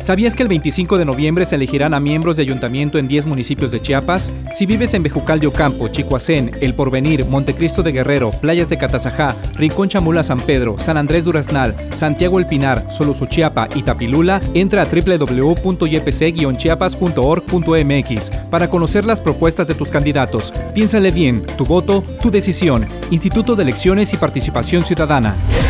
¿Sabías que el 25 de noviembre se elegirán a miembros de ayuntamiento en 10 municipios de Chiapas? Si vives en Bejucal de Ocampo, Chicoacén, El Porvenir, Montecristo de Guerrero, Playas de Catazajá, Rincón Chamula San Pedro, San Andrés Duraznal, Santiago El Pinar, Solosuchiapa y Tapilula, entra a www.ypc-chiapas.org.mx para conocer las propuestas de tus candidatos. Piénsale bien, tu voto, tu decisión. Instituto de Elecciones y Participación Ciudadana.